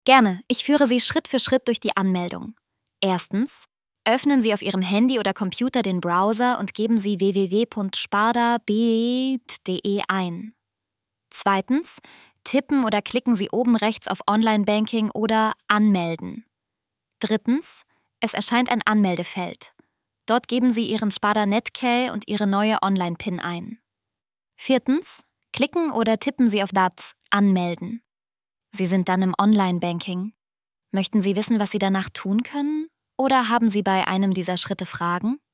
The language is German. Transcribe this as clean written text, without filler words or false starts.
Gerne, ich führe Sie Schritt für Schritt durch die Anmeldung. Erstens, öffnen Sie auf Ihrem Handy oder Computer den Browser und geben Sie www.sparda.de ein. Zweitens, tippen oder klicken Sie oben rechts auf Online-Banking oder Anmelden. Drittens, es erscheint ein Anmeldefeld. Dort geben Sie Ihren Sparda Netcall und Ihre neue Online-PIN ein. Viertens, klicken oder tippen Sie auf das Anmelden. Sie sind dann im Online-Banking. Möchten Sie wissen, was Sie danach tun können? Oder haben Sie bei einem dieser Schritte Fragen?